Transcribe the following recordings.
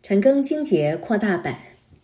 陈庚经节扩大版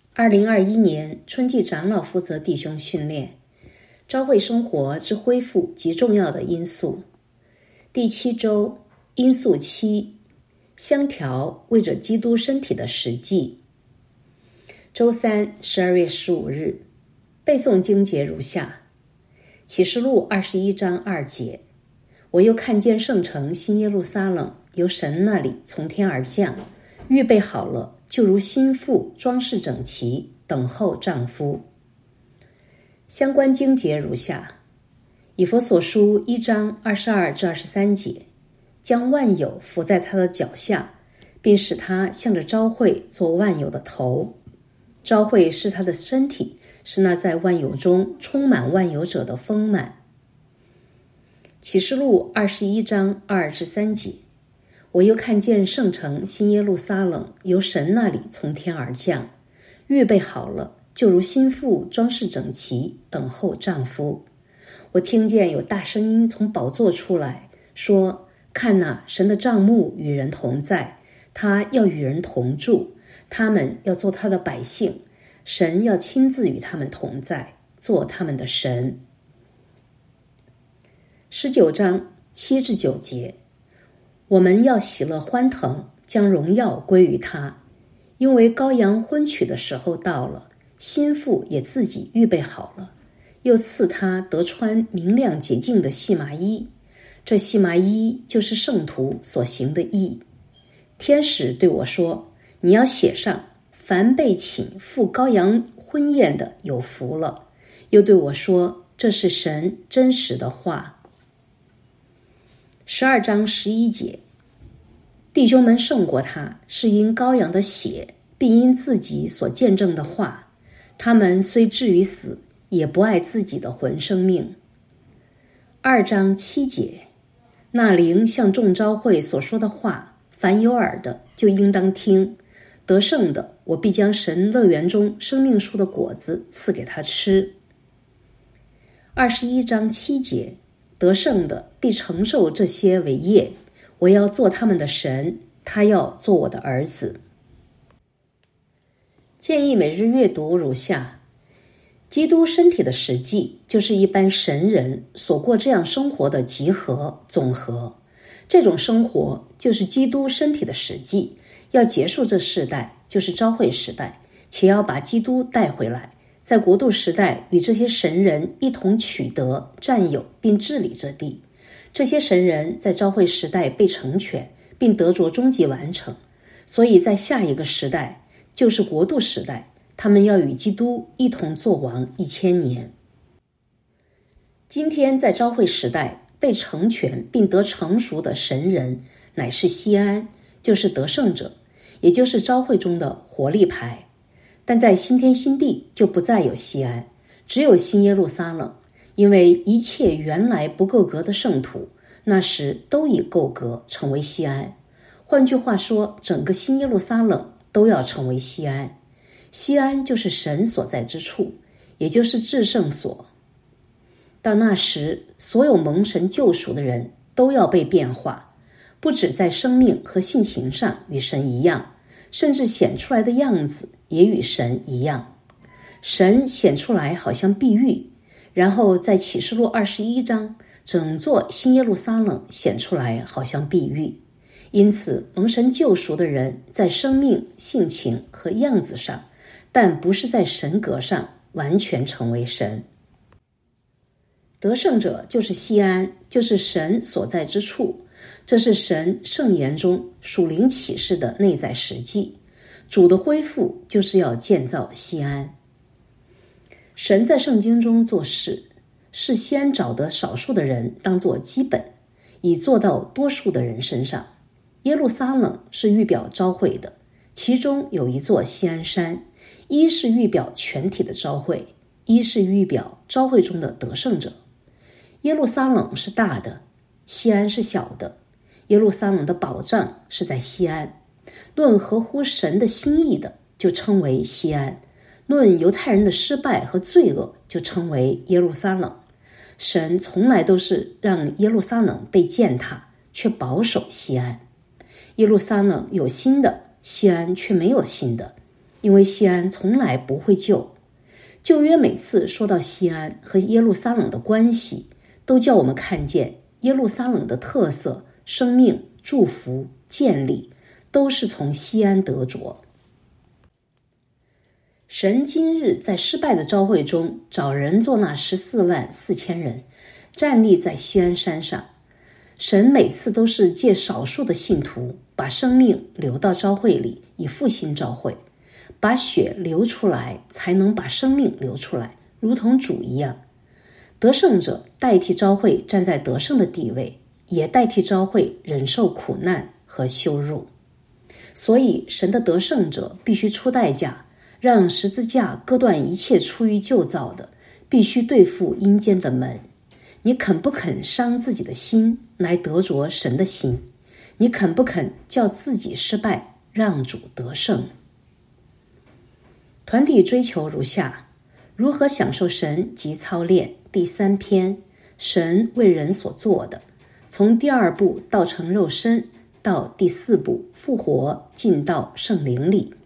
2021年春季长老负责弟兄训练，召会生活之恢复及重要的因素。第7周，因素7，相调为着基督身体的实际。周3，12月15日，背诵经节如下：启示录21章2节，我又看见圣城新耶路撒冷由神那里从天而降，预备好了，就如新妇装饰整齐，等候丈夫。相关经节如下：以弗所书1章22至23节，将万有伏在他的脚下，并使他向着召会做万有的头。召会是他的身体，是那在万有中充满万有者的丰满。启示录21章2至3节，我又看见圣城新耶路撒冷由神那里从天而降，预备好了，就如新妇装饰整齐，等候丈夫。我听见有大声音从宝座出来，说：看哪，神的帐幕与人同在，他要与人同住，他们要做他的百姓，神要亲自与他们同在，做他们的神。19章7至9节，我们要喜乐欢腾，将荣耀归于他，因为羔羊婚娶的时候到了，新妇也自己预备好了，又赐他得穿明亮洁净的细麻衣，这细麻衣就是圣徒所行的义。天使对我说：你要写上，凡被请赴羔羊婚宴的有福了。又对我说：这是神真实的话。12章11节，弟兄们胜过他，是因羔羊的血，并因自己所见证的话。他们虽至于死，也不爱自己的魂生命。2章7节，那灵向众召会所说的话，凡有耳的就应当听。得胜的，我必将神乐园中生命树的果子赐给他吃。21章7节，得胜的必承受这些为业，我要做他们的神，他要做我的儿子。建议每日阅读如下：基督身体的实际，就是一般神人所过这样生活的集合总和。这种生活就是基督身体的实际，要结束这世代，就是召会时代，且要把基督带回来，在国度时代与这些神人一同取得、占有并治理这地。这些神人在召会时代被成全，并得着终极完成，所以在下一个时代，就是国度时代，他们要与基督一同作王1000年。今天在召会时代被成全并得成熟的神人，乃是西安，就是得胜者，也就是召会中的活力牌。但在新天新地就不再有西安，只有新耶路撒冷，因为一切原来不够格的圣徒，那时都已够格成为西安。换句话说，整个新耶路撒冷都要成为西安。西安就是神所在之处，也就是至圣所。到那时，所有蒙神救赎的人都要被变化，不只在生命和性情上与神一样，甚至显出来的样子也与神一样。神显出来好像碧玉，然后在启示录21章，整座新耶路撒冷显出来好像碧玉。因此，蒙神救赎的人在生命、性情和样子上，但不是在神格上完全成为神。得胜者就是西安，就是神所在之处，这是神圣言中属灵启示的内在实际。主的恢复就是要建造西安。神在圣经中做事，是先找得少数的人当作基本，以做到多数的人身上。耶路撒冷是预表召会的，其中有一座西安山，一是预表全体的召会，一是预表召会中的得胜者。耶路撒冷是大的，西安是小的。耶路撒冷的保障是在西安，论合乎神的心意的，就称为西安；论犹太人的失败和罪恶，就称为耶路撒冷。神从来都是让耶路撒冷被践踏，却保守西安。耶路撒冷有新的， 西安却没有信的，因为西安从来不会救。旧约每次说到西安和耶路撒冷的关系，都叫我们看见耶路撒冷的特色、生命、祝福、建立，都是从西安得着。神今日在失败的召会中找人做那144000人，站立在西安山上。神每次都是借少数的信徒把生命流到召会里，以复兴召会。把血流出来，才能把生命流出来，如同主一样。得胜者代替召会站在得胜的地位，也代替召会忍受苦难和羞辱。所以神的得胜者必须出代价，让十字架割断一切出于旧造的，必须对付阴间的门。你肯不肯伤自己的心，来得着神的心？你肯不肯叫自己失败，让主得胜？团体追求如下：如何享受神及操练，第3篇，神为人所做的，从第2步道成肉身，到第4步复活进到圣灵里。